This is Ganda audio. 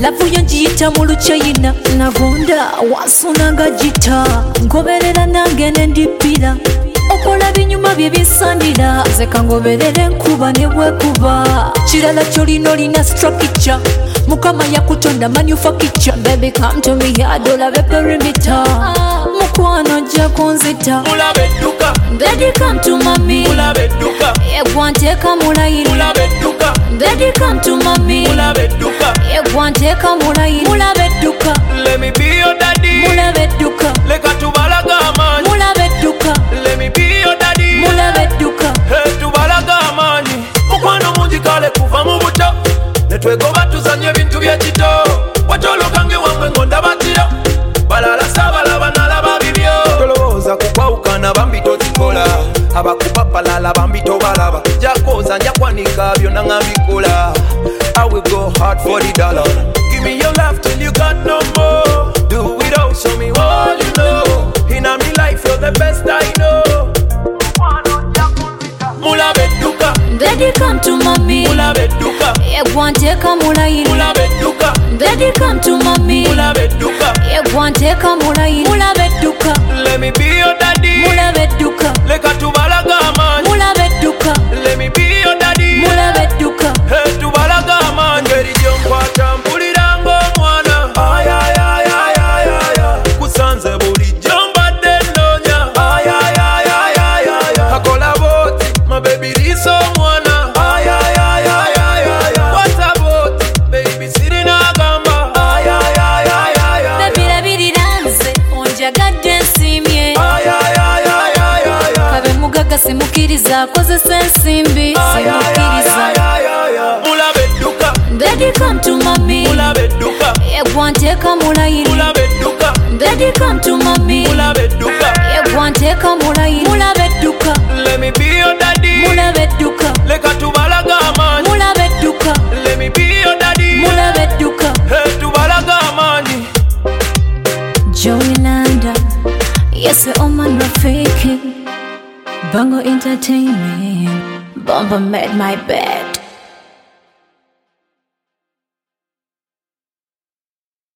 lavu yanjiyita mu luchayina nagonda wansunanga gita ngoberera nange nendipira okola binyuma bye bisandira nze kangoberera enkuba ne bwekuba kirala kyolina olina structure mukama yakutonda manufacture baby come to me adolabe perimeter mukwano jja kunzita mulabe edduka daddy come to mami mulabe edduka egwanteeka mulayiri mulabe edduka daddy come to mami mulabe edduka egwanteeka mulayiri mulabe edduka let me be your daddy mulabe edduka leka tubalaga amaanyi mulabe edduka let me be your daddy mulabe edduka tubalaga amaanyi mukwano mungi kale kuva mu buto netwegoba tuzanye ebintu byekito watolokange wamwe ngondabatiro balala sabalaba nalaba bibyo tolowooza kukwawukana bambi tozikola abakupapalala bambi tobalaba jakoza njakwanika byonna ngambikola I will go hard for the dollar. Give me your love till you got no more. Do it all, show me all you know. In my life you're the best I know. Mulabe edduka daddy come to mami mulabe edduka egwanteeka mulayiri mulabe edduka daddy come to mami mulabe edduka egwanteeka mulayiri mulabe edduka let me be your daddy mulabe edduka leka tubalaga amaanyi mulabe edduka let me be your daddy mulabe edduka tubalaga amaanyi ngeri gyonkwata mpulira ng'omwana kusanze bulijjo mbadde nnoonya akola booti my baby liisa omwana wata booti baby sirina agamba babirabirira nze onjagadde nsiimye kabe mugagga simukiriza akozesa ensimbi simukiriza mulabe edduka daddy come to mami mulabe edduka egwanteeka mulayiri mulabe edduka daddy come to mami mulabe edduka egwanteeka mulayiri mulabe edduka let me be your daddy mulabe edduka leka tubalaga amaanyi mulabe edduka let me be your daddy mulabe edduka tubalaga amaanyi Joey Landa yes oman rafiki Bongo Entertainment Bomba made my bed